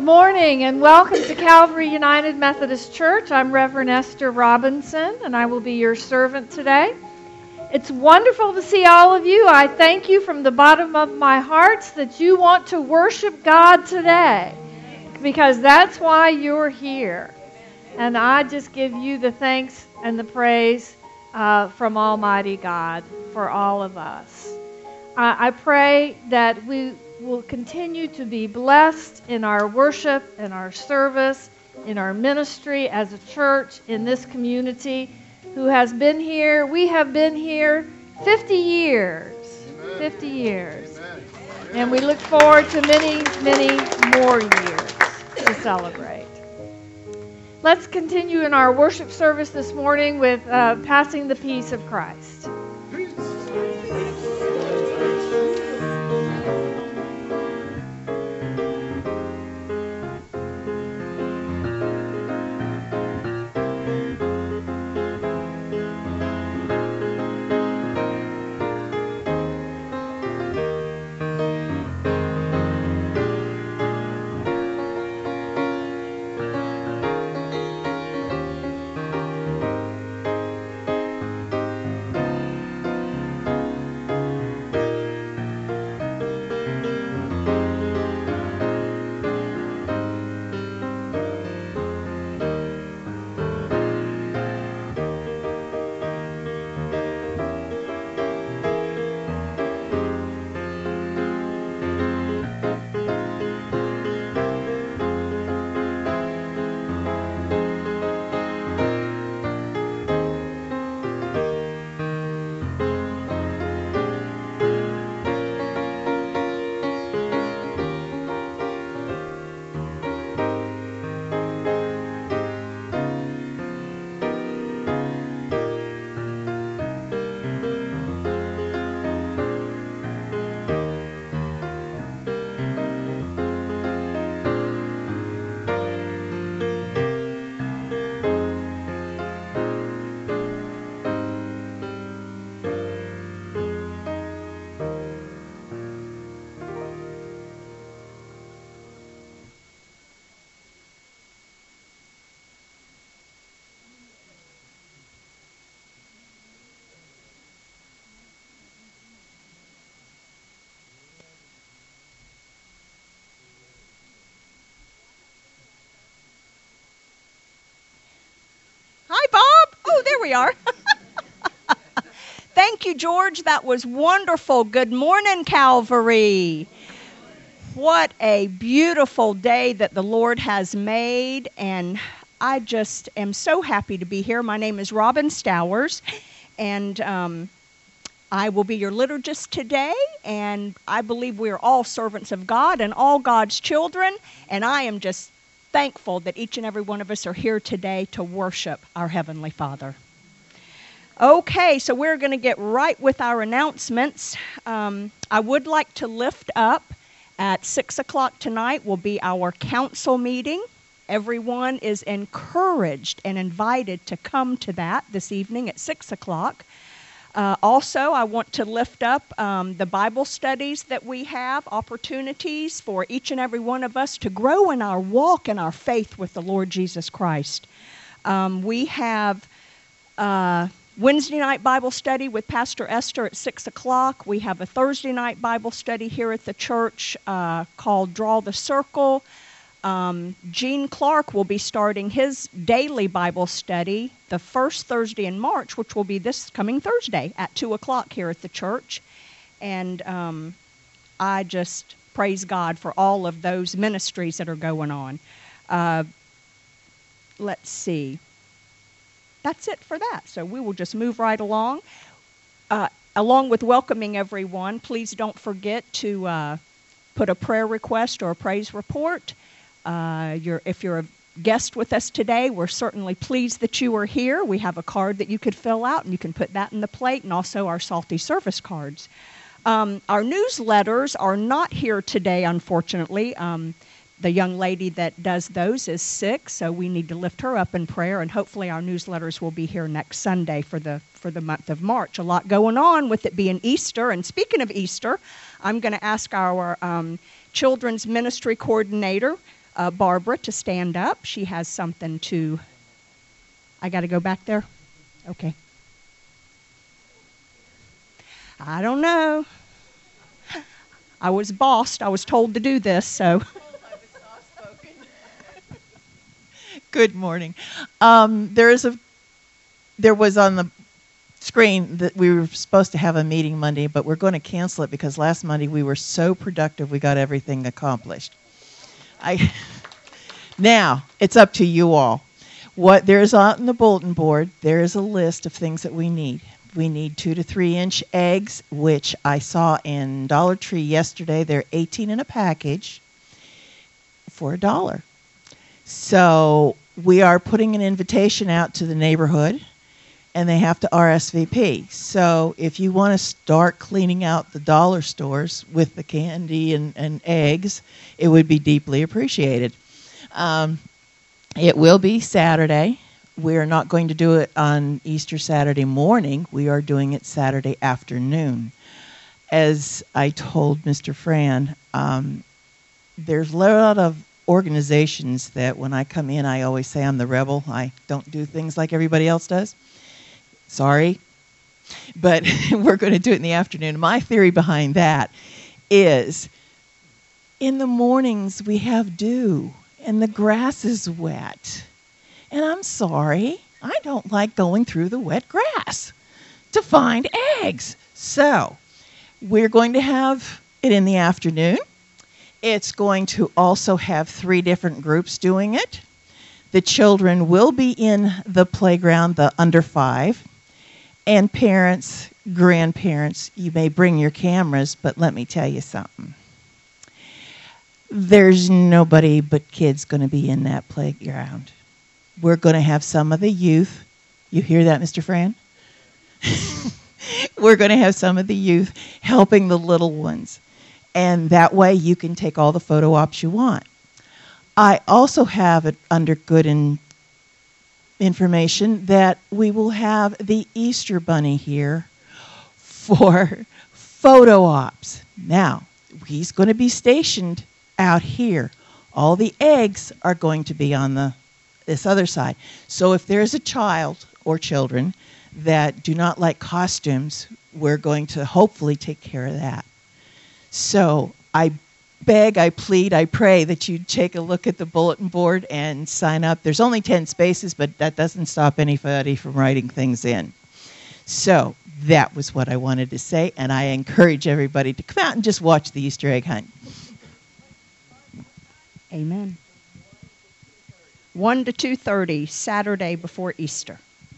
Good morning and welcome to Calvary United Methodist Church. I'm Reverend Esther Robinson and I will be your servant today. It's wonderful to see all of you. I thank you from the bottom of my heart that you want to worship God today because that's why you're here. And I just give you the thanks and the praise from Almighty God for all of us. I pray that we will continue to be blessed in our worship, in our service, in our ministry as a church in this community who has been here. We have been here 50 years. Amen. 50 years. Amen. And we look forward to many, many more years to celebrate. Let's continue in our worship service this morning with passing the peace of Christ. Hi, Bob. Oh, there we are. Thank you, George. That was wonderful. Good morning, Calvary. What a beautiful day that the Lord has made, and I just am so happy to be here. My name is Robin Stowers, and I will be your liturgist today, and I believe we are all servants of God and all God's children, and I am just thankful that each and every one of us are here today to worship our Heavenly Father. Okay, so we're going to get right with our announcements. I would like to lift up at 6 o'clock tonight will be our council meeting. Everyone is encouraged and invited to come to that this evening at 6 o'clock. Also, I want to lift up the Bible studies that we have, opportunities for each and every one of us to grow in our walk and our faith with the Lord Jesus Christ. We have Wednesday night Bible study with Pastor Esther at 6 o'clock. We have a Thursday night Bible study here at the church called Draw the Circle. Gene Clark will be starting his daily Bible study the first Thursday in March, which will be this coming Thursday at 2 o'clock here at the church. And I just praise God for all of those ministries that are going on. Let's see. That's it for that. So we will just move right along. Along with welcoming everyone, please don't forget to put a prayer request or a praise report. If you're a guest with us today, we're certainly pleased that you are here. We have a card that you could fill out, and you can put that in the plate, and also our salty service cards. Our newsletters are not here today, unfortunately. The young lady that does those is sick, so we need to lift her up in prayer, and hopefully our newsletters will be here next Sunday for the month of March. A lot going on with it being Easter, and speaking of Easter, I'm going to ask our children's ministry coordinator, Barbara to stand up. She has something to... I got to go back there? Okay. I don't know. I was bossed. I was told to do this, so... Good morning. There was on the screen that we were supposed to have a meeting Monday, but we're going to cancel it because last Monday we were so productive we got everything accomplished. Now, it's up to you all. What there's on the bulletin board, there is a list of things that we need. We need 2 to 3 inch eggs, which I saw in Dollar Tree yesterday. They're 18 in a package for $1. So we are putting an invitation out to the neighborhood, and they have to RSVP. So if you want to start cleaning out the dollar stores with the candy and eggs, it would be deeply appreciated. It will be Saturday. We're not going to do it on Easter Saturday morning. We are doing it Saturday afternoon. As I told Mr. Fran, there's a lot of organizations that when I come in, I always say I'm the rebel. I don't do things like everybody else does. Sorry. But we're going to do it in the afternoon. My theory behind that is in the mornings we have dew and the grass is wet. And I'm sorry, I don't like going through the wet grass to find eggs. So we're going to have it in the afternoon. It's going to also have 3 different groups doing it. The children will be in the playground, the under 5, and parents, grandparents, you may bring your cameras, but let me tell you something. There's nobody but kids going to be in that playground. We're going to have some of the youth. You hear that, Mr. Fran? We're going to have some of the youth helping the little ones. And that way you can take all the photo ops you want. I also have it under good information that we will have the Easter Bunny here for photo ops. Now, he's going to be stationed out here. All the eggs are going to be on this other side. So if there's a child or children that do not like costumes, we're going to hopefully take care of that. So I beg, I plead, I pray that you take a look at the bulletin board and sign up. There's only 10 spaces, but that doesn't stop anybody from writing things in. So that was what I wanted to say, and I encourage everybody to come out and just watch the Easter egg hunt. Amen. 1 to 2:30, Saturday before Easter.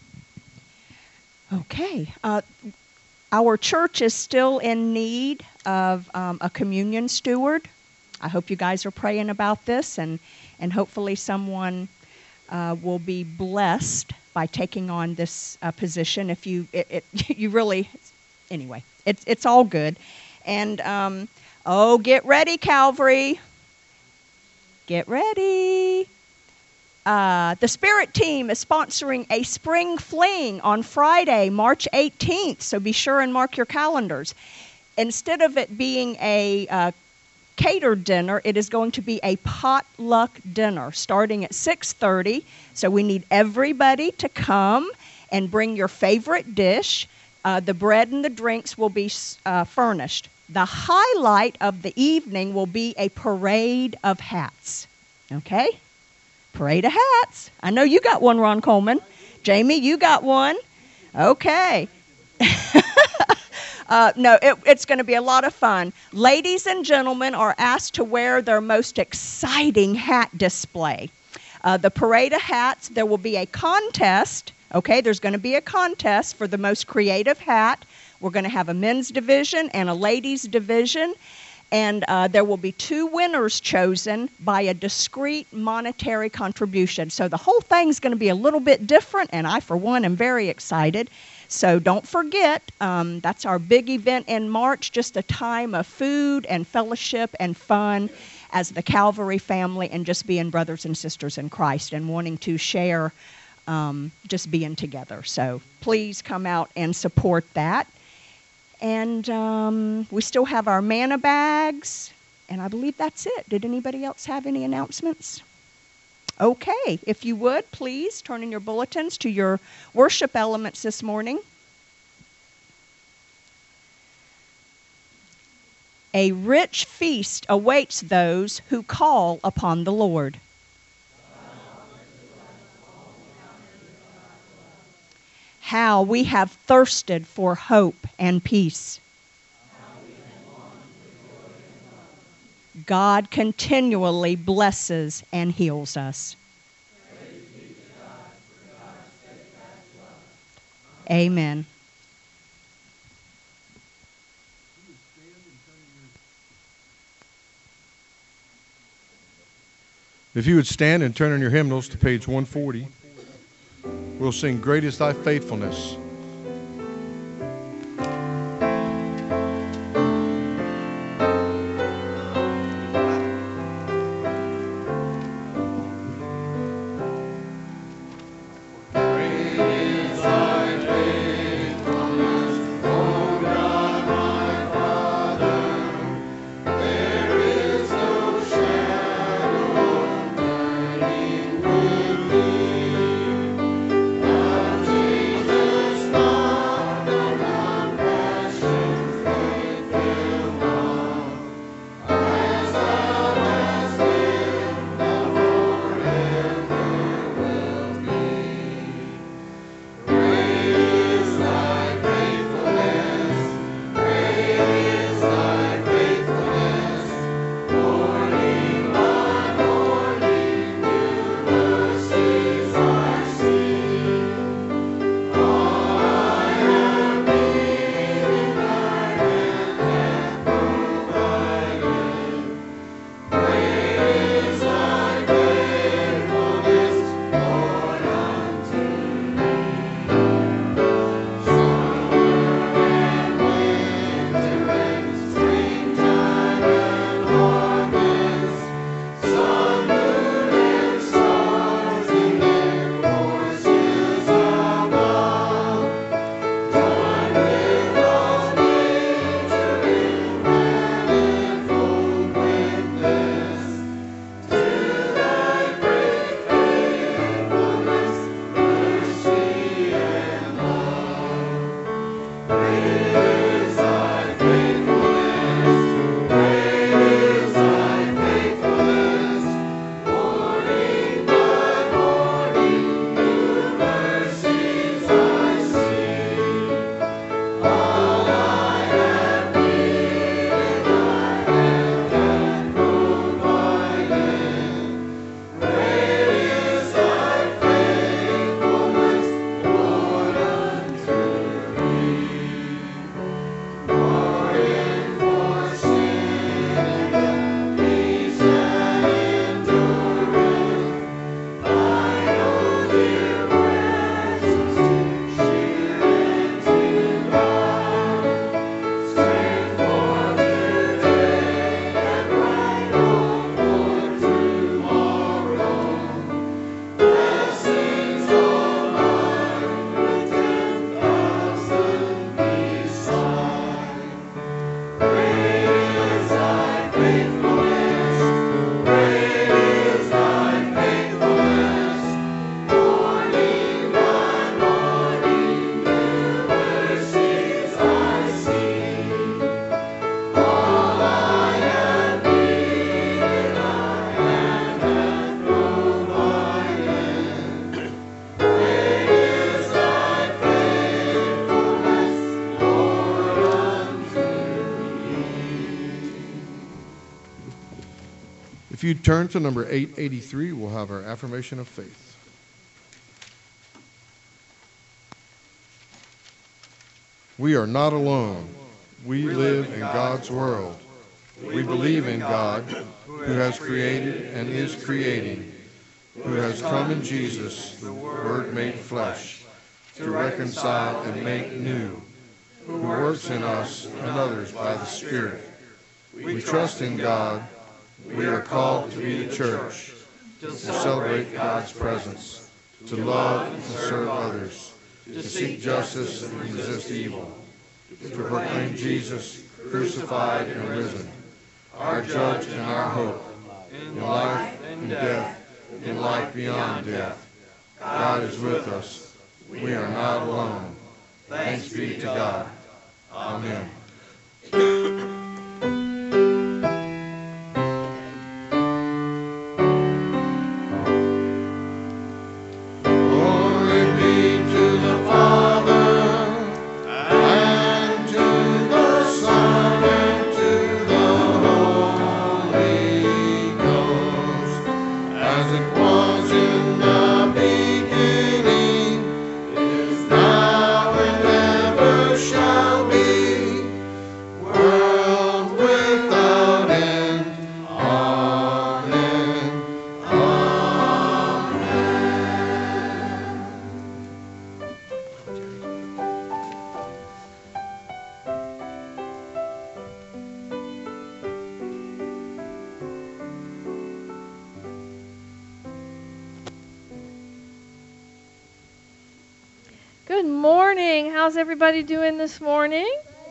Okay. Our church is still in need of a communion steward. I hope you guys are praying about this, and hopefully someone will be blessed by taking on this position. If you really, anyway, it's all good. And get ready, Calvary. Get ready. The Spirit Team is sponsoring a spring fling on Friday, March 18th, so be sure and mark your calendars. Instead of it being a catered dinner, it is going to be a potluck dinner starting at 6:30. So we need everybody to come and bring your favorite dish. The bread and the drinks will be furnished. The highlight of the evening will be a parade of hats. Okay? Parade of hats. I know you got one, Ron Coleman. Jamie, you got one. Okay. It's going to be a lot of fun. Ladies and gentlemen are asked to wear their most exciting hat display. The parade of hats, there will be a contest. Okay, there's going to be a contest for the most creative hat. We're going to have a men's division and a ladies' division. And there will be 2 winners chosen by a discrete monetary contribution. So the whole thing's going to be a little bit different, and I, for one, am very excited. So don't forget, that's our big event in March, just a time of food and fellowship and fun as the Calvary family and just being brothers and sisters in Christ and wanting to share just being together. So please come out and support that. And we still have our manna bags. And I believe that's it. Did anybody else have any announcements? Okay, if you would, please turn in your bulletins to your worship elements this morning. A rich feast awaits those who call upon the Lord. How we have thirsted for hope and peace. God continually blesses and heals us. Amen. If you would stand and turn in your hymnals to page 140, we'll sing Great is Thy Faithfulness. If you turn to number 883, we'll have our affirmation of faith. We are not alone. We live in God's world. We believe in God, who has created and is creating, who has come in Jesus, the Word made flesh, to reconcile and make new, who works in us and others by the Spirit. We trust in God. We are called to be the church, to celebrate God's presence, to love and serve others, to seek justice and resist evil, to proclaim Jesus crucified and risen. our judge and our hope, in life and death, in life beyond death. God is with us. We are not alone. Thanks be to God. Amen. Good morning. How's everybody doing this morning?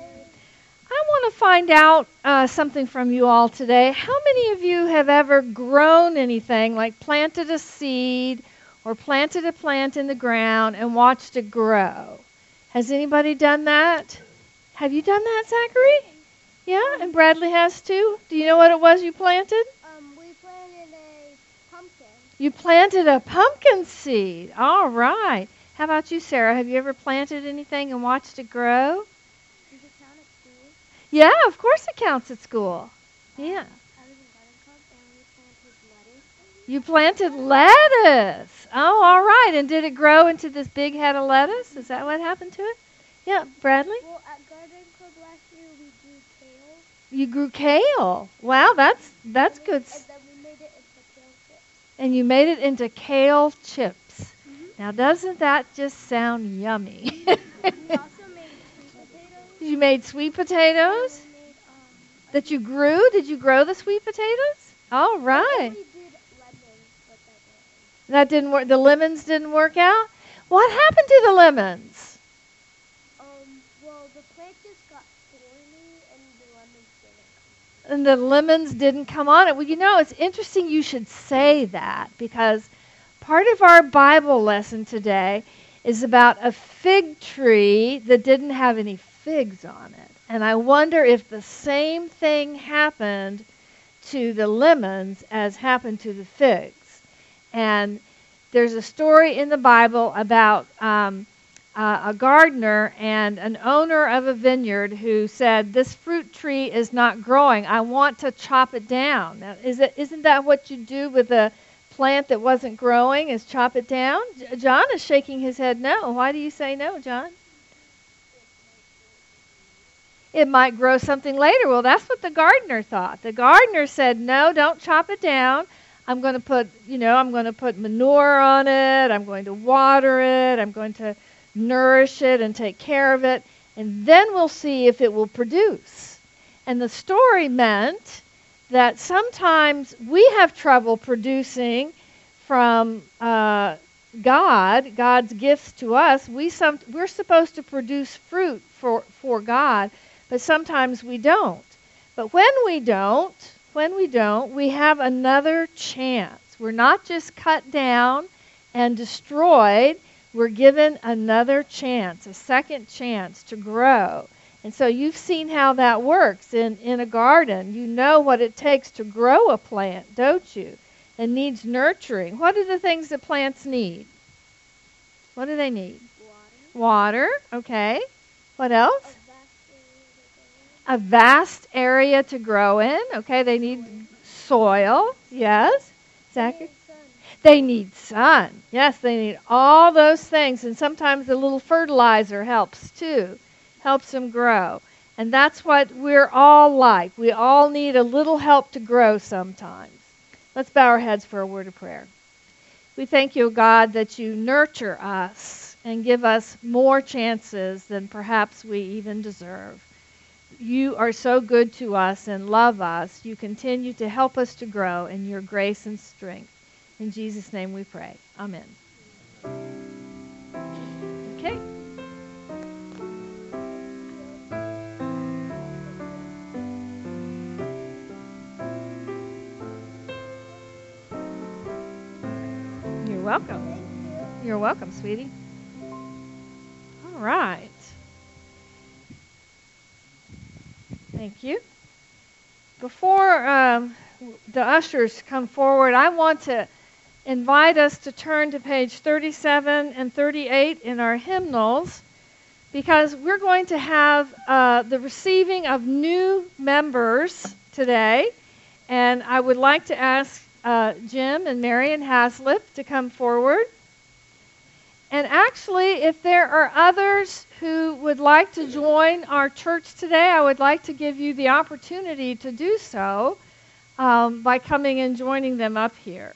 I want to find out something from you all today. How many of you have ever grown anything, like planted a seed or planted a plant in the ground and watched it grow? Has anybody done that? Have you done that, Zachary? Yeah, and Bradley has too. Do you know what it was you planted? We planted a pumpkin. You planted a pumpkin seed. All right. How about you, Sarah? Have you ever planted anything and watched it grow? Does it count at school? Yeah, of course it counts at school. Yeah. I was in garden club and we planted lettuce. You planted lettuce. Oh, all right. And did it grow into this big head of lettuce? Is that what happened to it? Yeah, Bradley? Well, at garden club last year we grew kale. You grew kale. Wow, that's good. And then we made it into kale chips. And you made it into kale chips. Now, doesn't that just sound yummy? We also made sweet potatoes. You made sweet potatoes We made, that you grew? Did you grow the sweet potatoes? All right. we did lemons, but That didn't work. The lemons didn't work out? What happened to the lemons? well, the plant just got thorny and the lemons didn't. And the lemons didn't come on it. Well, you know, it's interesting you should say that, because part of our Bible lesson today is about a fig tree that didn't have any figs on it. And I wonder if the same thing happened to the lemons as happened to the figs. And there's a story in the Bible about a gardener and an owner of a vineyard who said, "This fruit tree is not growing. I want to chop it down." Now, isn't that what you do with a plant that wasn't growing, is chop it down? John is shaking his head no. Why do you say no, John? It might grow something later. Well, that's what the gardener thought. The gardener said, "No, don't chop it down. I'm going to put manure on it. I'm going to water it. I'm going to nourish it and take care of it, and then we'll see if it will produce." And the story meant that sometimes we have trouble producing from God's gifts to us. We're supposed to produce fruit for God, but sometimes we don't. But when we don't, we have another chance. We're not just cut down and destroyed. We're given another chance, a second chance to grow. And so you've seen how that works in a garden. You know what it takes to grow a plant, don't you? It needs nurturing. What are the things that plants need? What do they need? Water, okay. What else? A vast area to grow in. Okay, they need soil. Yes. Zachary? They need sun. Yes, they need all those things. And sometimes a little fertilizer helps too. Helps them grow. And that's what we're all like. We all need a little help to grow sometimes. Let's bow our heads for a word of prayer. We thank you, God, that you nurture us and give us more chances than perhaps we even deserve. You are so good to us and love us. You continue to help us to grow in your grace and strength. In Jesus' name we pray. Amen. Okay. welcome. Thank you. You're welcome, sweetie. All right. Thank you. Before the ushers come forward, I want to invite us to turn to page 37 and 38 in our hymnals, because we're going to have the receiving of new members today. And I would like to ask Jim and Marion Haslip to come forward. And actually, if there are others who would like to join our church today, I would like to give you the opportunity to do so by coming and joining them up here.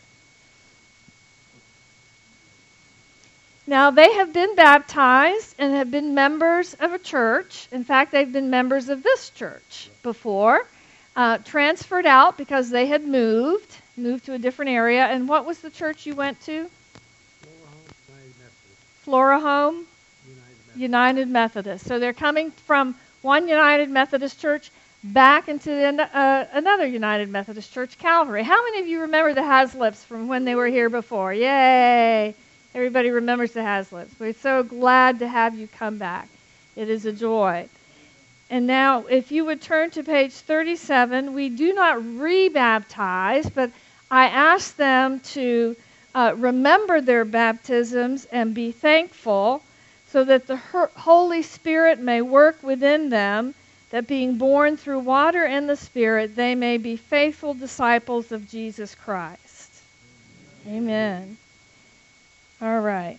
Now, they have been baptized and have been members of a church. In fact, they've been members of this church before, transferred out because they had moved to a different area. And what was the church you went to? Flora Home United Methodist. So they're coming from one United Methodist church back into another United Methodist church, Calvary. How many of you remember the Haslips from when they were here before? Yay! Everybody remembers the Haslips. We're so glad to have you come back. It is a joy. And now, if you would turn to page 37, we do not re-baptize, but I ask them to remember their baptisms and be thankful so that the Holy Spirit may work within them, that being born through water and the Spirit, they may be faithful disciples of Jesus Christ. Amen. All right.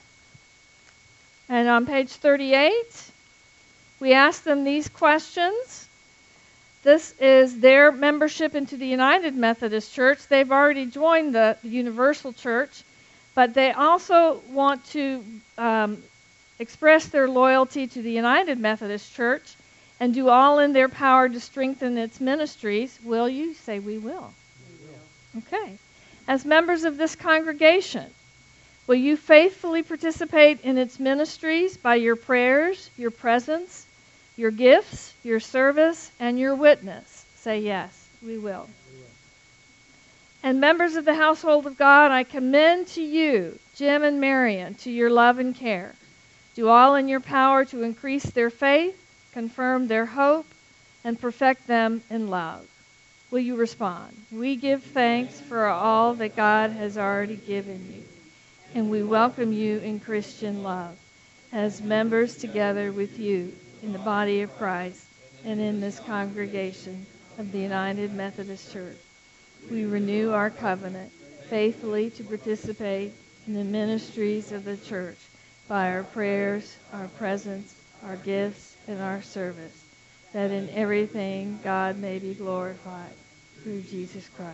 And on page 38, we ask them these questions. This is their membership into the United Methodist Church. They've already joined the Universal Church, but they also want to express their loyalty to the United Methodist Church and do all in their power to strengthen its ministries. Will you? Say, we will. We will. Okay. As members of this congregation, will you faithfully participate in its ministries by your prayers, your presence, your gifts, your service, and your witness? Say yes, we will. And members of the household of God, I commend to you, Jim and Marion, to your love and care. Do all in your power to increase their faith, confirm their hope, and perfect them in love. Will you respond? We give thanks for all that God has already given you, and we welcome you in Christian love as members together with you in the body of Christ and in this congregation of the United Methodist Church. We renew our covenant faithfully to participate in the ministries of the church by our prayers, our presence, our gifts, and our service, that in everything God may be glorified through Jesus Christ.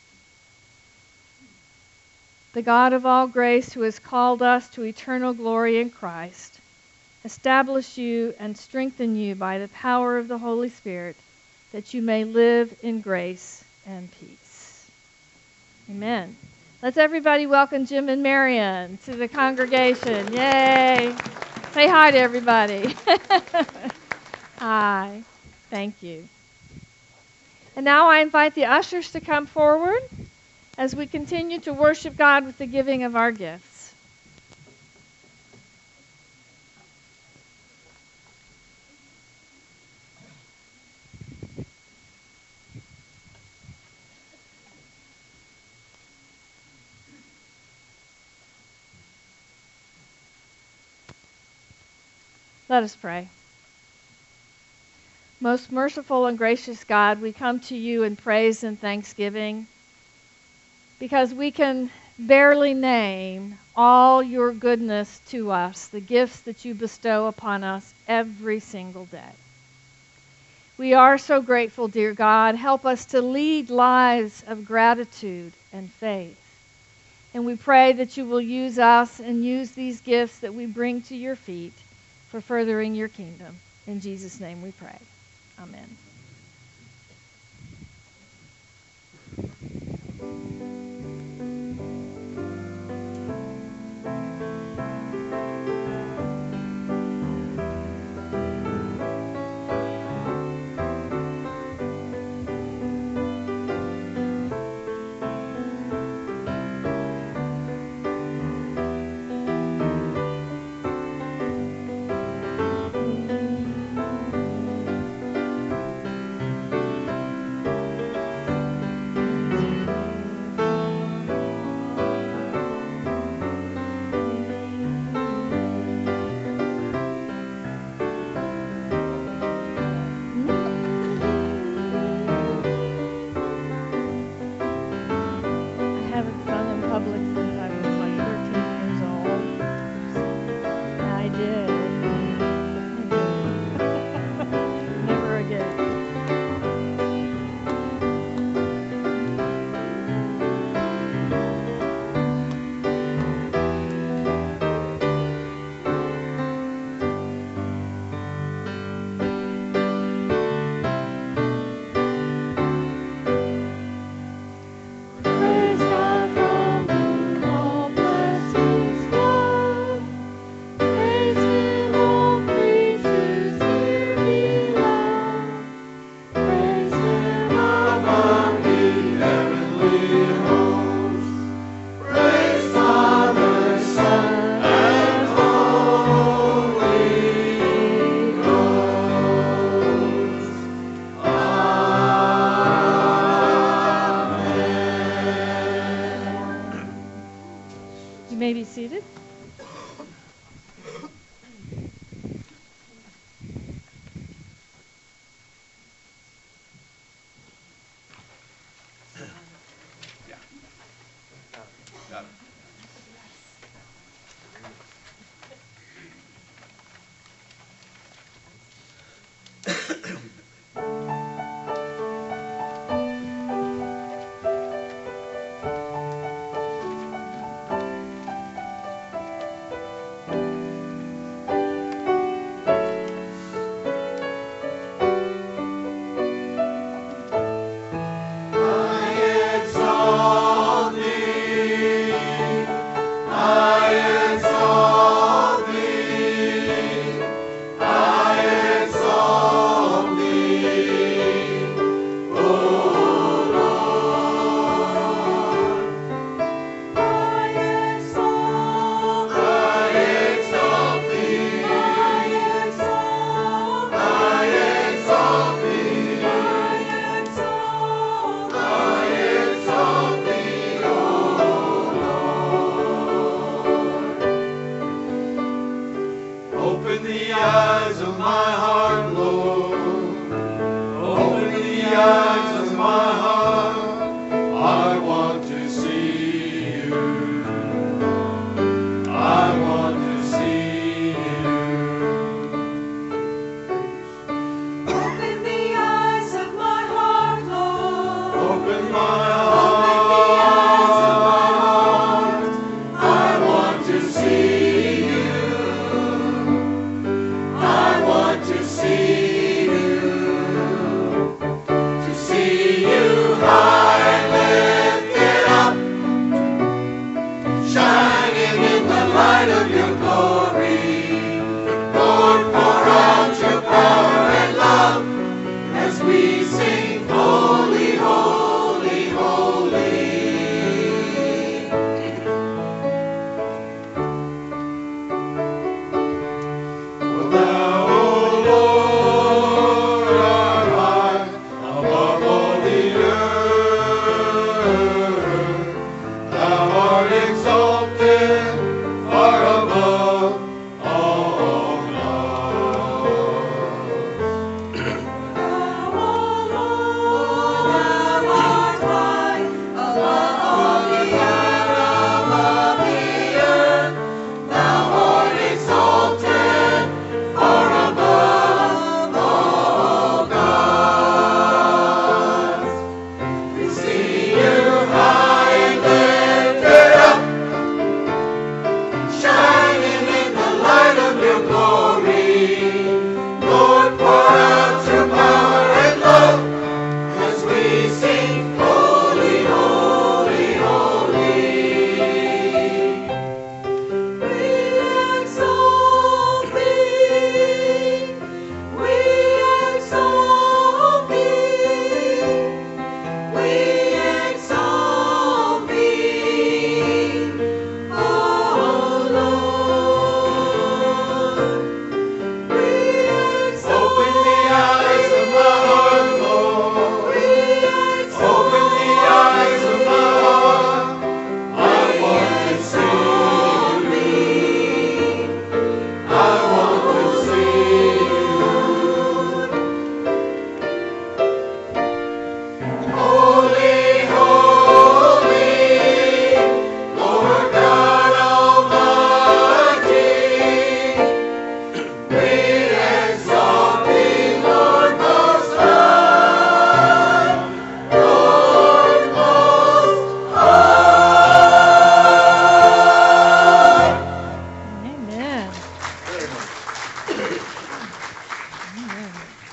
The God of all grace, who has called us to eternal glory in Christ, establish you and strengthen you by the power of the Holy Spirit, that you may live in grace and peace. Amen. Let's everybody welcome Jim and Marion to the congregation. Yay. Say hi to everybody. Hi. Thank you. And now I invite the ushers to come forward as we continue to worship God with the giving of our gifts. Let us pray. Most merciful and gracious God, we come to you in praise and thanksgiving because we can barely name all your goodness to us, the gifts that you bestow upon us every single day. We are so grateful, dear God. Help us to lead lives of gratitude and faith. And we pray that you will use us and use these gifts that we bring to your feet for furthering your kingdom. In Jesus' name we pray. Amen. Open the eyes of my heart, Lord. Open the eyes of my heart. I want to see you. I want to see you. Open the eyes of my heart, Lord. Open my Open the eyes of my heart. I want to see you. I want to see you. To see you high and lifted up, shining in the light of your glory. Lord, pour out your power and love as we sing, holy, holy, holy. For thou, O Lord, art high above all the earth. Thou art exalted far above all gods. Thou, O Lord, thou art high above all the earth. Thou art exalted far above all gods. We see you high and lifted up, shining in the light of your glory. Lord, pour out your power and love as we sing, holy, holy, holy. We exalt thee. We exalt thee. We exalt thee, O Lord. We exalt Open the eyes of my heart, Lord. We exalt Open the eyes of my heart. I want to see you. I want to see you. Holy, holy, Lord God Almighty. We exalt thee, Lord Most High, Lord Most High. Amen. Amen.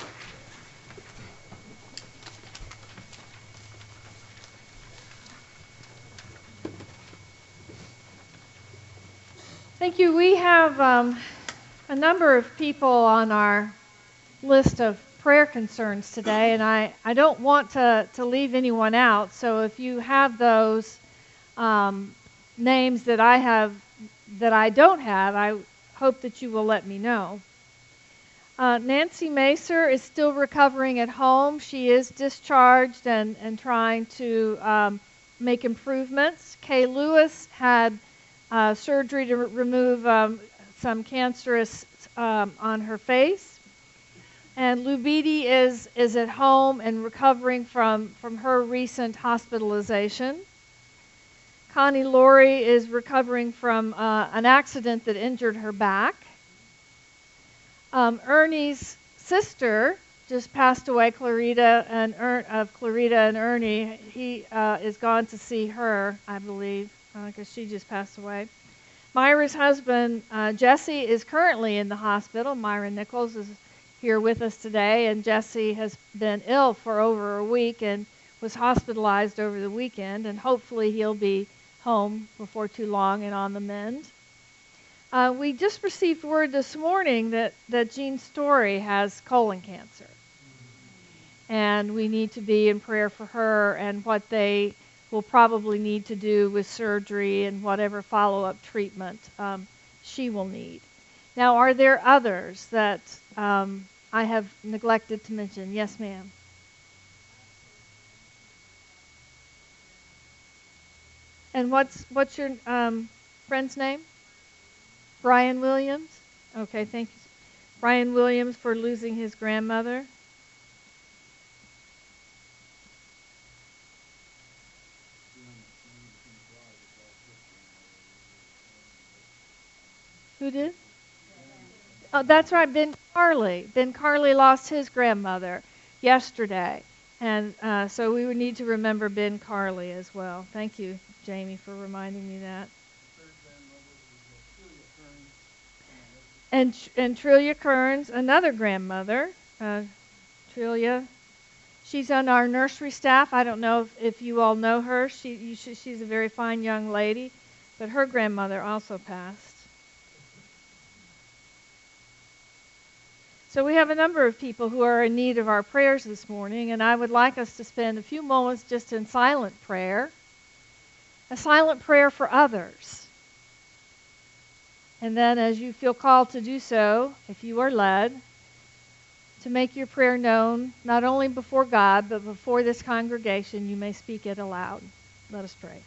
Thank you. We have a number of people on our list of prayer concerns today, and I don't want to leave anyone out. So if you have those names that I don't have, I hope that you will let me know. Nancy Macer is still recovering at home. She is discharged and trying to make improvements. Kay Lewis had surgery to remove some cancerous on her face. And Lou Beatty is at home and recovering from her recent hospitalization. Connie Laurie is recovering from an accident that injured her back. Ernie's sister just passed away, Clarita and Ernie. He is gone to see her, I believe, because she just passed away. Myra's husband, Jesse, is currently in the hospital. Myra Nichols is here with us today, and Jesse has been ill for over a week and was hospitalized over the weekend, and hopefully he'll be home before too long and on the mend. We just received word this morning that Jean Story has colon cancer, and we need to be in prayer for her and what they will probably need to do with surgery and whatever follow-up treatment she will need. Now, are there others that I have neglected to mention? Yes, ma'am. And what's your friend's name? Brian Williams? Okay, thank you. Brian Williams for losing his grandmother. Who did? Oh, that's right, Ben Carley. Ben Carley lost his grandmother yesterday. And so we would need to remember Ben Carley as well. Thank you, Jamie, for reminding me that. And Trillia Kearns, another grandmother. Trillia, she's on our nursery staff. I don't know if you all know her. She's a very fine young lady, but her grandmother also passed. So we have a number of people who are in need of our prayers this morning, and I would like us to spend a few moments just in silent prayer, a silent prayer for others. And then as you feel called to do so, if you are led, to make your prayer known, not only before God, but before this congregation, you may speak it aloud. Let us pray.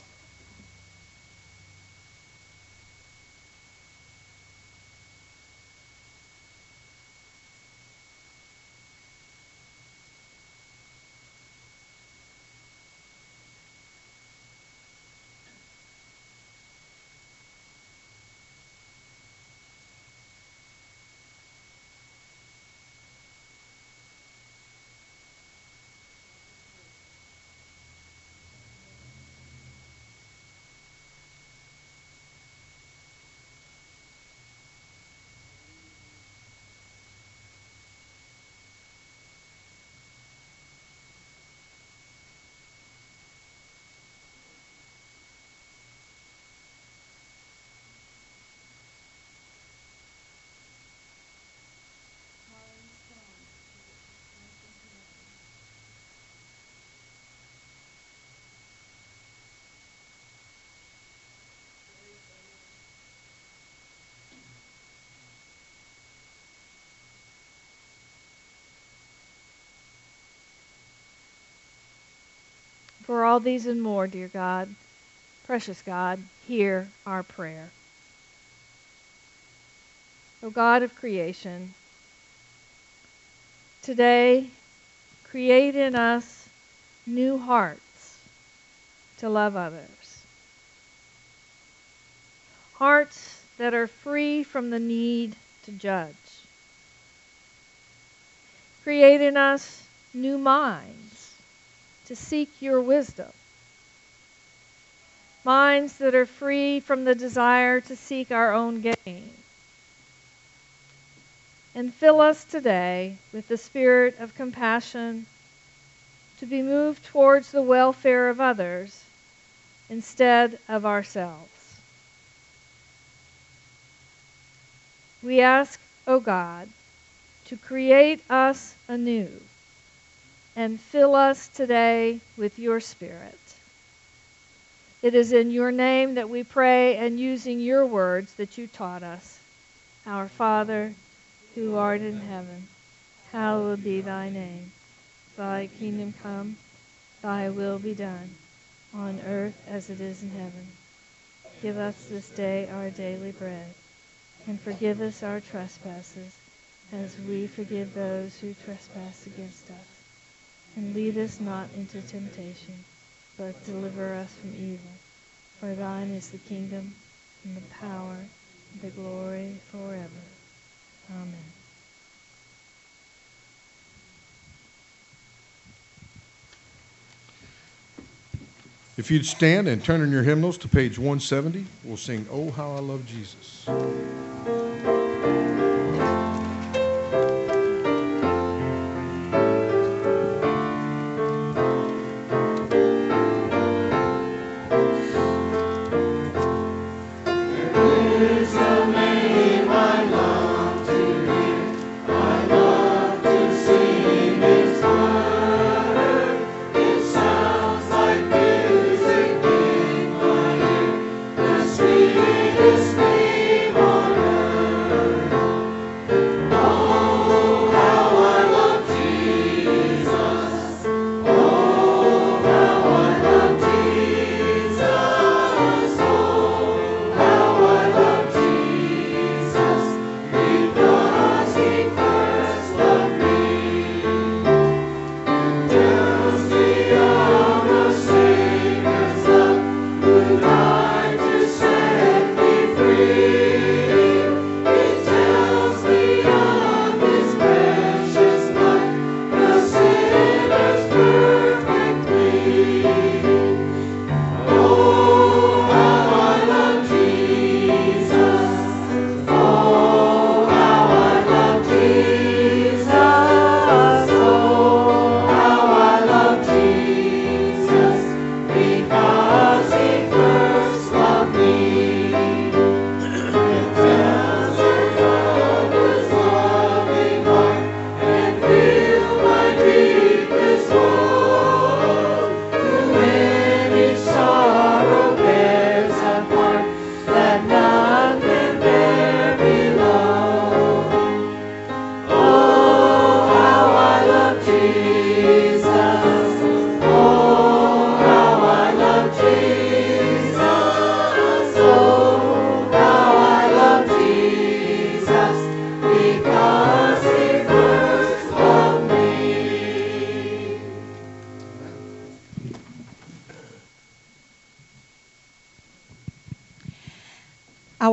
For all these and more, dear God, precious God, hear our prayer. O God of creation, today create in us new hearts to love others. Hearts that are free from the need to judge. Create in us new minds to seek your wisdom. Minds that are free from the desire to seek our own gain. And fill us today with the spirit of compassion to be moved towards the welfare of others instead of ourselves. We ask, O God, to create us anew and fill us today with your Spirit. It is in your name that we pray, and using your words that you taught us. Our Father, who art in heaven, hallowed be thy name. Thy kingdom come, thy will be done, on earth as it is in heaven. Give us this day our daily bread, and forgive us our trespasses, as we forgive those who trespass against us. And lead us not into temptation, but deliver us from evil. For thine is the kingdom, and the power, and the glory forever. Amen. If you'd stand and turn in your hymnals to page 170, we'll sing, "Oh, How I Love Jesus." Sweetest name on earth.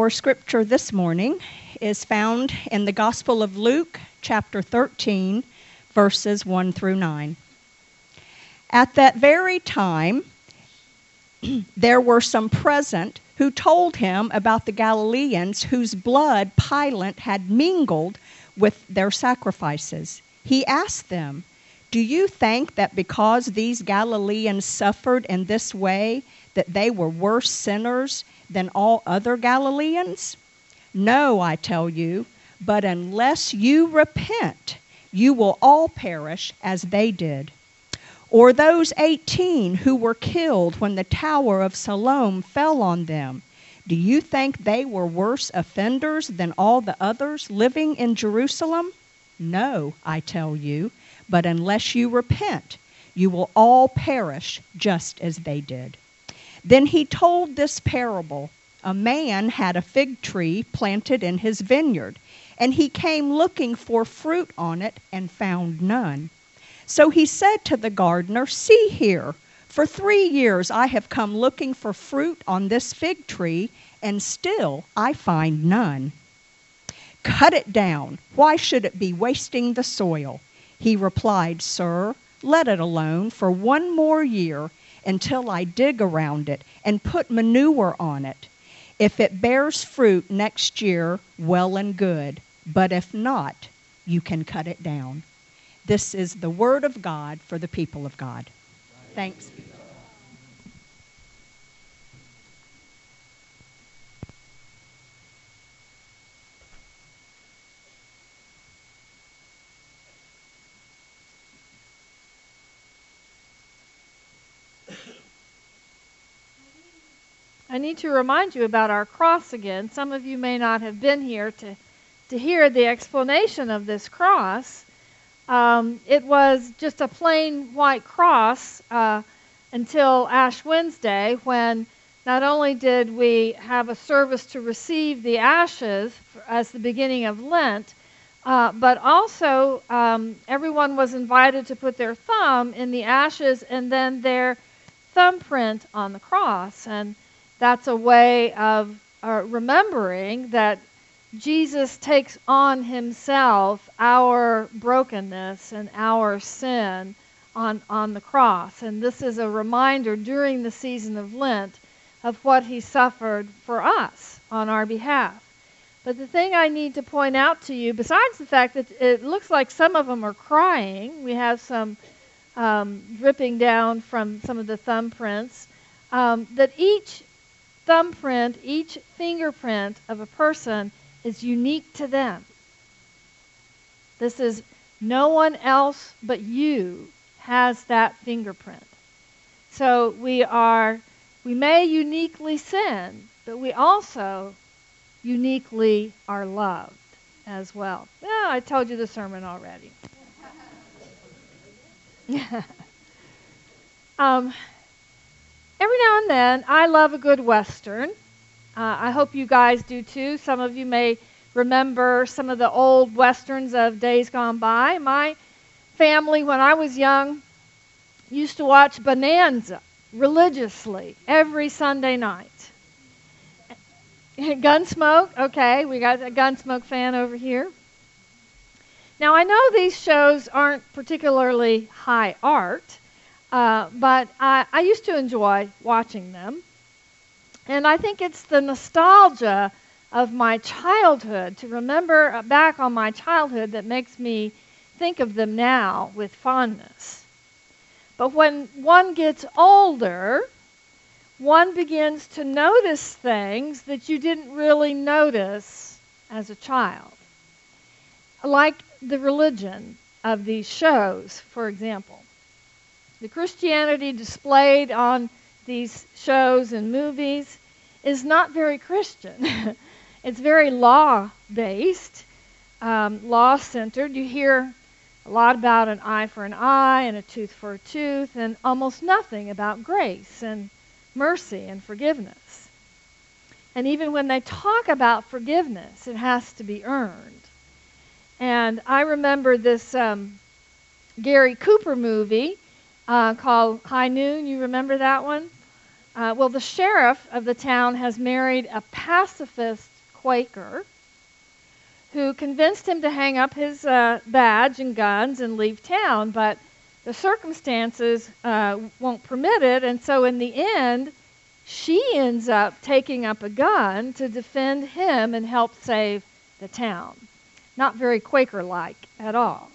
Our scripture this morning is found in the Gospel of Luke, chapter 13, verses 1 through 9. At that very time, there were some present who told him about the Galileans whose blood Pilate had mingled with their sacrifices. He asked them, "Do you think that because these Galileans suffered in this way, that they were worse sinners than all other Galileans? No, I tell you, but unless you repent, you will all perish as they did. Or those 18 who were killed when the Tower of Siloam fell on them, do you think they were worse offenders than all the others living in Jerusalem? No, I tell you, but unless you repent, you will all perish just as they did." Then he told this parable. A man had a fig tree planted in his vineyard, and he came looking for fruit on it and found none. So he said to the gardener, "See here, for 3 years I have come looking for fruit on this fig tree, and still I find none. Cut it down. Why should it be wasting the soil?" He replied, "Sir, let it alone for 1 more year until I dig around it and put manure on it. If it bears fruit next year, well and good, but if not, you can cut it down." This is the word of God for the people of God. Thanks. I need to remind you about our cross again. Some of you may not have been here to hear the explanation of this cross. It was just a plain white cross until Ash Wednesday, when not only did we have a service to receive the ashes as the beginning of Lent, but also everyone was invited to put their thumb in the ashes and then their thumbprint on the cross. And that's a way of remembering that Jesus takes on himself our brokenness and our sin on the cross. And this is a reminder during the season of Lent of what he suffered for us on our behalf. But the thing I need to point out to you, besides the fact that it looks like some of them are crying, we have some dripping down from some of the thumbprints, that each thumbprint, each fingerprint of a person is unique to them. This is no one else but you has that fingerprint. So we may uniquely sin, but we also uniquely are loved as well. Yeah, I told you the sermon already. Every now and then, I love a good Western. I hope you guys do too. Some of you may remember some of the old Westerns of days gone by. My family, when I was young, used to watch Bonanza religiously every Sunday night. Gunsmoke, okay, we got a Gunsmoke fan over here. Now, I know these shows aren't particularly high art, but I used to enjoy watching them. And I think it's the nostalgia of my childhood, to remember back on my childhood, that makes me think of them now with fondness. But when one gets older, one begins to notice things that you didn't really notice as a child. Like the religion of these shows, for example. The Christianity displayed on these shows and movies is not very Christian. It's very law-based, law-centered. You hear a lot about an eye for an eye and a tooth for a tooth, and almost nothing about grace and mercy and forgiveness. And even when they talk about forgiveness, it has to be earned. And I remember this Gary Cooper movie called High Noon. You remember that one? Well, the sheriff of the town has married a pacifist Quaker, who convinced him to hang up his badge and guns and leave town, but the circumstances won't permit it, and so in the end, she ends up taking up a gun to defend him and help save the town. Not very Quaker-like at all.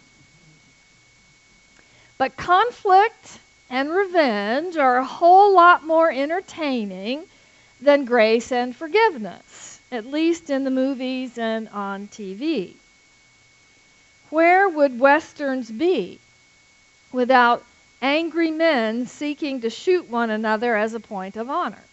But conflict and revenge are a whole lot more entertaining than grace and forgiveness, at least in the movies and on TV. Where would Westerns be without angry men seeking to shoot one another as a point of honor?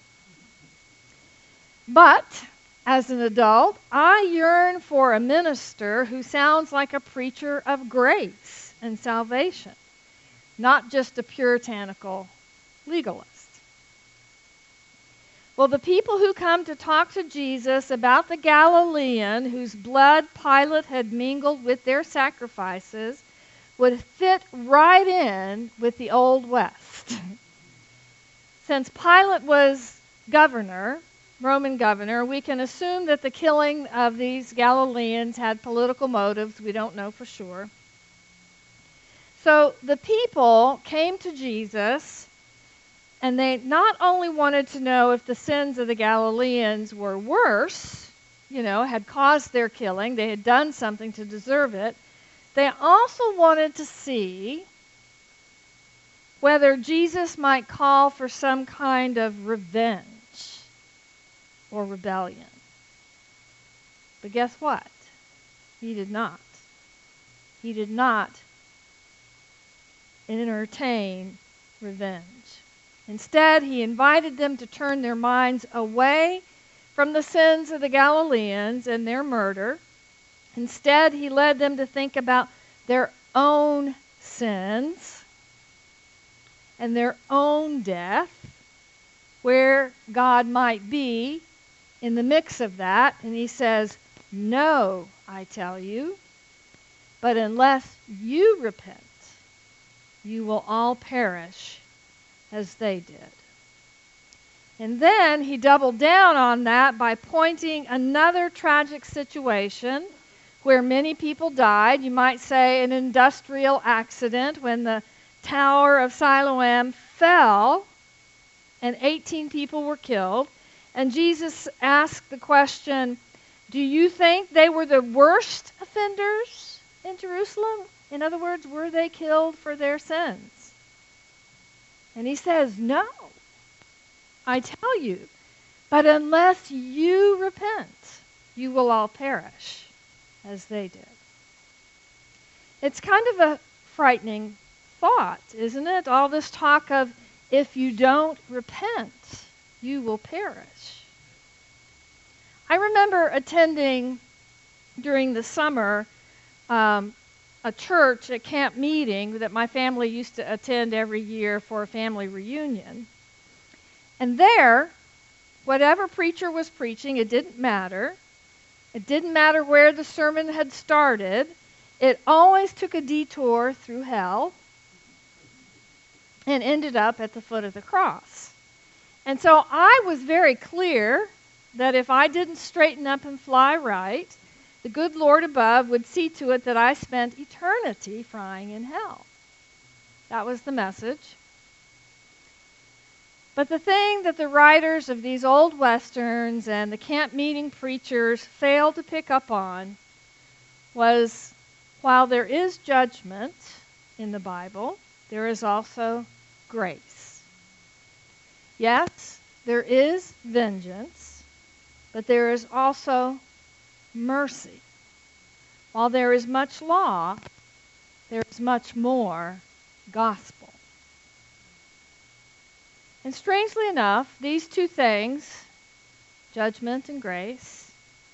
But, as an adult, I yearn for a minister who sounds like a preacher of grace and salvation, not just a puritanical legalist. Well, the people who come to talk to Jesus about the Galilean whose blood Pilate had mingled with their sacrifices would fit right in with the Old West. Since Pilate was governor, Roman governor, we can assume that the killing of these Galileans had political motives. We don't know for sure. So the people came to Jesus, and they not only wanted to know if the sins of the Galileans were worse, had caused their killing, they had done something to deserve it. They also wanted to see whether Jesus might call for some kind of revenge or rebellion. But guess what? He did not. He did not entertain revenge. Instead, he invited them to turn their minds away from the sins of the Galileans and their murder. Instead, he led them to think about their own sins and their own death, where God might be in the mix of that. And he says, "No, I tell you, but unless you repent, you will all perish as they did." And then he doubled down on that by pointing another tragic situation where many people died. You might say an industrial accident when the Tower of Siloam fell and 18 people were killed. And Jesus asked the question, do you think they were the worst offenders in Jerusalem? In other words, were they killed for their sins? And he says, no, I tell you, but unless you repent, you will all perish as they did. It's kind of a frightening thought, isn't it? All this talk of if you don't repent, you will perish. I remember attending during the summer a church, a camp meeting that my family used to attend every year for a family reunion. And there, whatever preacher was preaching, it didn't matter. It didn't matter where the sermon had started. It always took a detour through hell and ended up at the foot of the cross. And so I was very clear that if I didn't straighten up and fly right, the good Lord above would see to it that I spent eternity frying in hell. That was the message. But the thing that the writers of these old westerns and the camp meeting preachers failed to pick up on was, while there is judgment in the Bible, there is also grace. Yes, there is vengeance, but there is also mercy. While there is much law, there is much more gospel. And strangely enough, these two things, judgment and grace,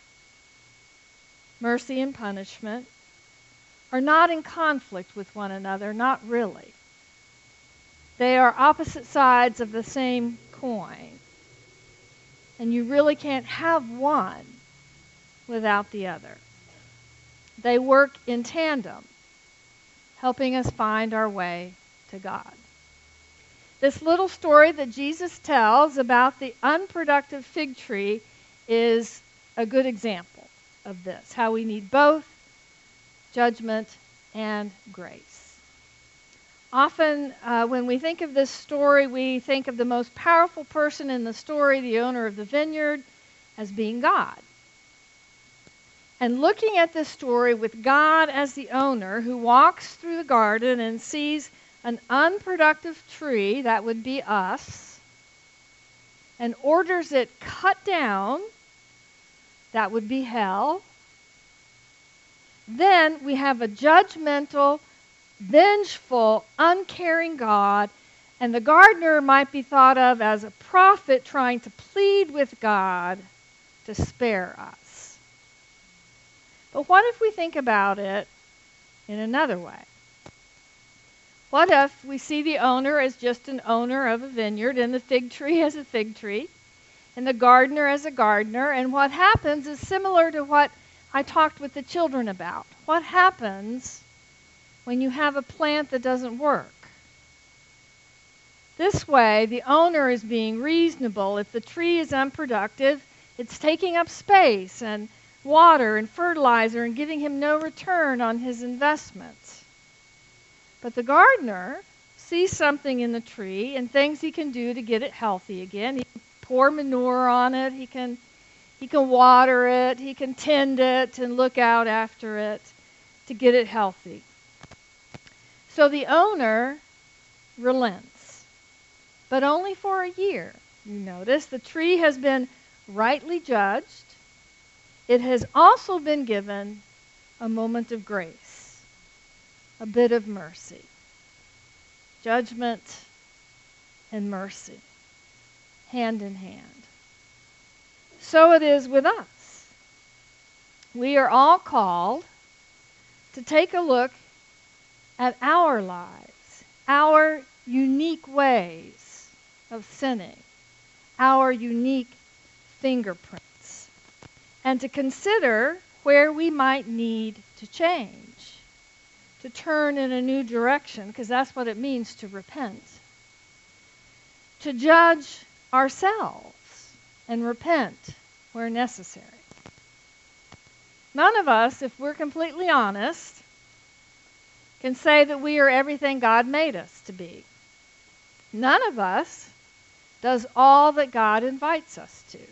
mercy and punishment, are not in conflict with one another, not really. They are opposite sides of the same coin. And you really can't have one without the other. They work in tandem, helping us find our way to God. This little story that Jesus tells about the unproductive fig tree is a good example of this, how we need both judgment and grace. Often, when we think of this story, we think of the most powerful person in the story, the owner of the vineyard, as being God. And looking at this story with God as the owner who walks through the garden and sees an unproductive tree, that would be us, and orders it cut down, that would be hell. Then we have a judgmental, vengeful, uncaring God, and the gardener might be thought of as a prophet trying to plead with God to spare us. But what if we think about it in another way? What if we see the owner as just an owner of a vineyard, and the fig tree as a fig tree, and the gardener as a gardener, and what happens is similar to what I talked with the children about. What happens when you have a plant that doesn't work? This way, the owner is being reasonable. If the tree is unproductive, it's taking up space and water and fertilizer and giving him no return on his investments. But the gardener sees something in the tree and things he can do to get it healthy again. He can pour manure on it. He can water it. He can tend it and look out after it to get it healthy. So the owner relents, but only for a year. You notice the tree has been rightly judged. It has also been given a moment of grace, a bit of mercy. Judgment and mercy, hand in hand. So it is with us. We are all called to take a look at our lives, our unique ways of sinning, our unique fingerprints, and to consider where we might need to change, to turn in a new direction, because that's what it means to repent. To judge ourselves and repent where necessary. None of us, if we're completely honest, can say that we are everything God made us to be. None of us does all that God invites us to.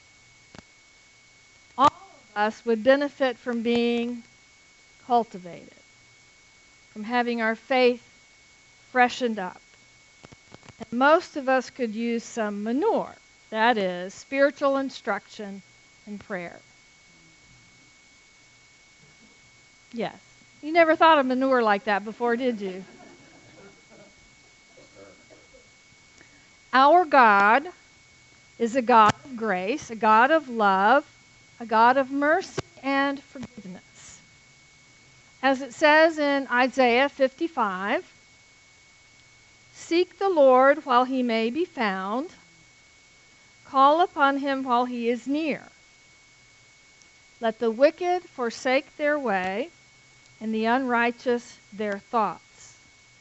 All of us would benefit from being cultivated, from having our faith freshened up. And most of us could use some manure, that is, spiritual instruction and prayer. Yes. You never thought of manure like that before, did you? Our God is a God of grace, a God of love, a God of mercy and forgiveness. As it says in Isaiah 55, "Seek the Lord while he may be found. Call upon him while he is near. Let the wicked forsake their way, and the unrighteous their thoughts.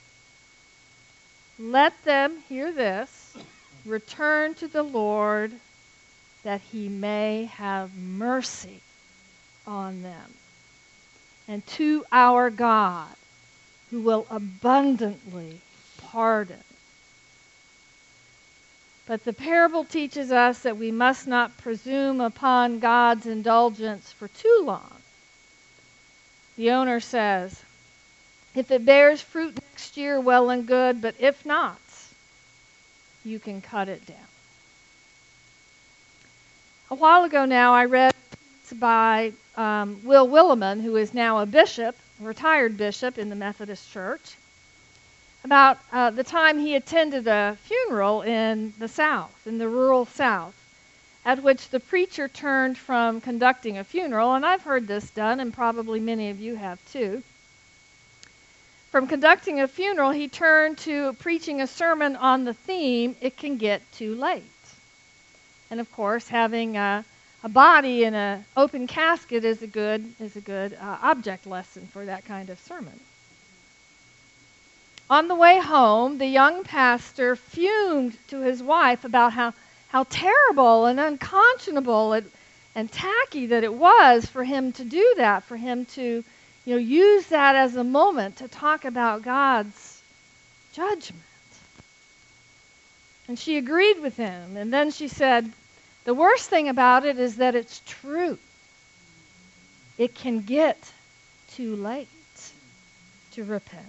Let them," hear this, "return to the Lord, that he may have mercy on them, and to our God, who will abundantly pardon." But the parable teaches us that we must not presume upon God's indulgence for too long. The owner says, "If it bears fruit next year, well and good, but if not, you can cut it down." A while ago now, I read by Will Willimon, who is now a bishop, a retired bishop in the Methodist Church, about the time he attended a funeral in the South, in the rural South, at which the preacher turned from conducting a funeral, and I've heard this done, and probably many of you have too. From conducting a funeral, he turned to preaching a sermon on the theme, "It Can Get Too Late." And of course, having a body in an open casket is a good object lesson for that kind of sermon. On the way home, the young pastor fumed to his wife about how terrible and unconscionable and tacky that it was for him to do that, for him to, use that as a moment to talk about God's judgment. And she agreed with him. And then she said, the worst thing about it is that it's true. It can get too late to repent.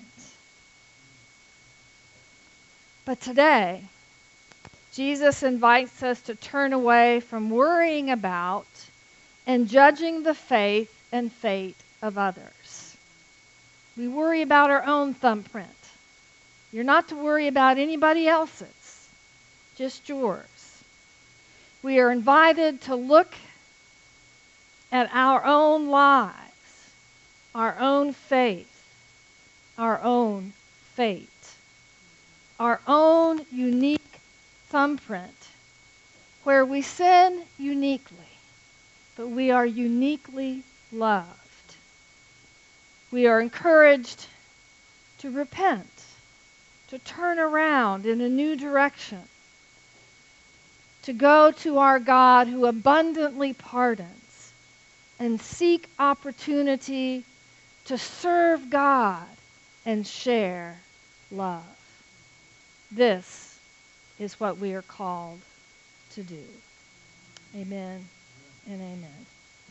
But today, Jesus invites us to turn away from worrying about and judging the faith and fate of others. We worry about our own thumbprint. You're not to worry about anybody else's, just yours. We are invited to look at our own lives, our own faith, our own fate, our own unique thumbprint, where we sin uniquely, but we are uniquely loved. We are encouraged to repent, to turn around in a new direction, to go to our God who abundantly pardons and seek opportunity to serve God and share love. This is what we are called to do. Amen and amen.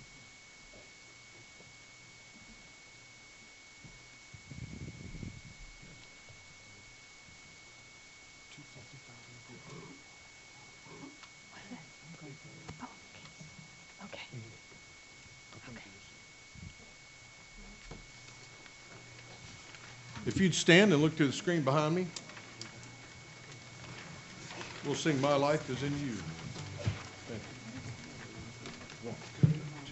If you'd stand and look to the screen behind me, we'll sing My Life Is in You. Thank you. 1, 2,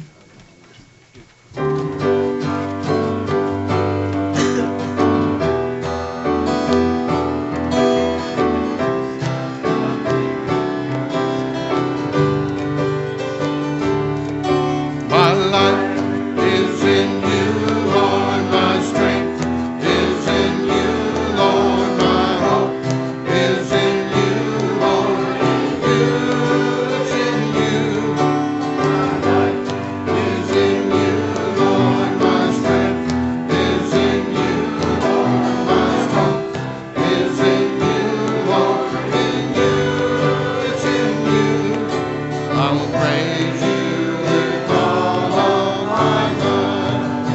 3. My life is in you, Lord, my strength is in you, Lord, my hope is in you, Lord, in you, it's in you. My life is in you, Lord, my strength is in you, Lord, my hope is in you, Lord, in you, it's in you. I will praise you with all of my mind.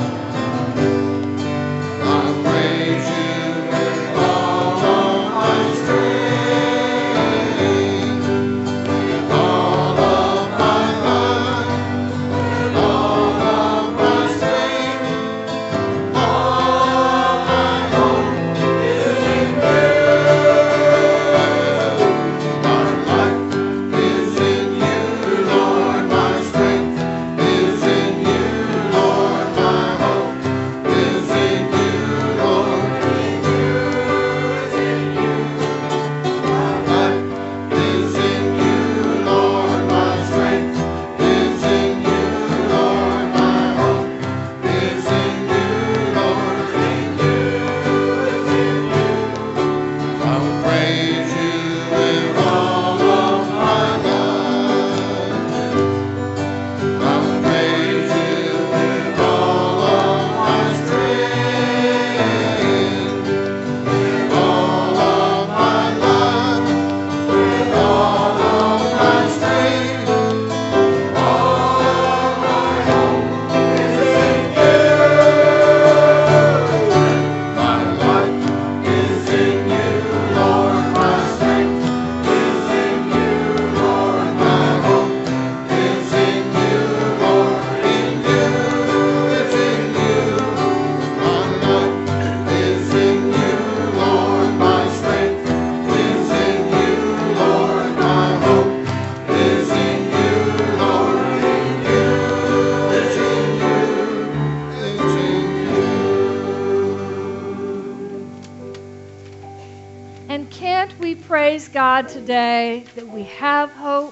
I praise you with all of my strength, with all of my mind, with all of my strength. All my hope is in you. My life is in you, Lord, my strength is in you, Lord, my hope is in you, Lord, in you, it's in you. My life is in you, Lord, my strength is in you, Lord, my hope is in you, Lord, in you, it's in you. I will praise you with all of my mind. I will praise you with all of my strength, with all of my life, with all of my strength. All my hope is in you. My life is in you, Lord, my strength is in you, Lord, my hope is in you, Lord, in you, it's in you. My life is in you, Lord, my strength is in you, Lord, my hope is in you, Lord, in you, it's in you, it's in you. And can't we praise God today that we have hope?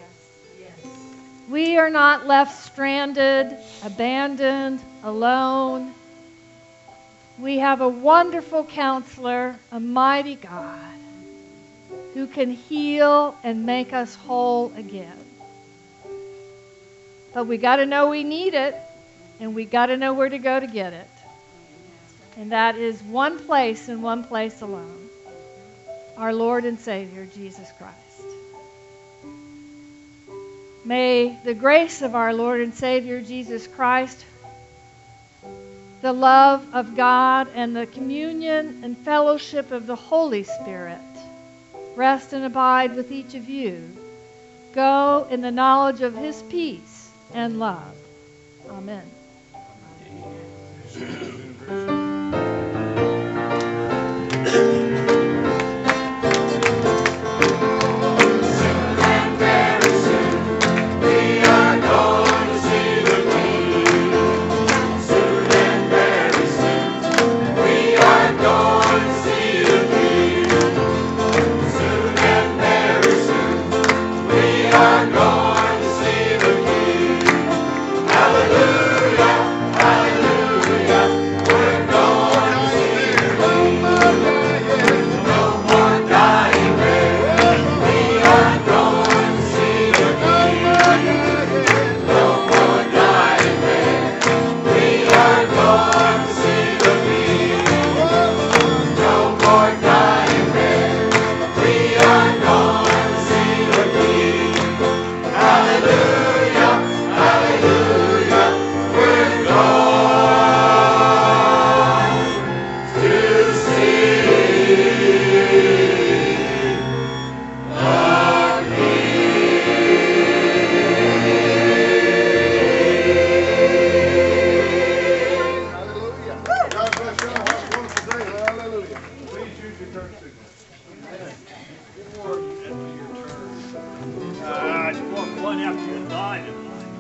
We are not left stranded, abandoned, alone. We have a wonderful counselor, a mighty God, who can heal and make us whole again. But we got to know we need it, and we got to know where to go to get it. And that is one place and one place alone. Our Lord and Savior, Jesus Christ. May the grace of our Lord and Savior, Jesus Christ, the love of God, and the communion and fellowship of the Holy Spirit rest and abide with each of you. Go in the knowledge of His peace and love. Amen. I just walked one after the line.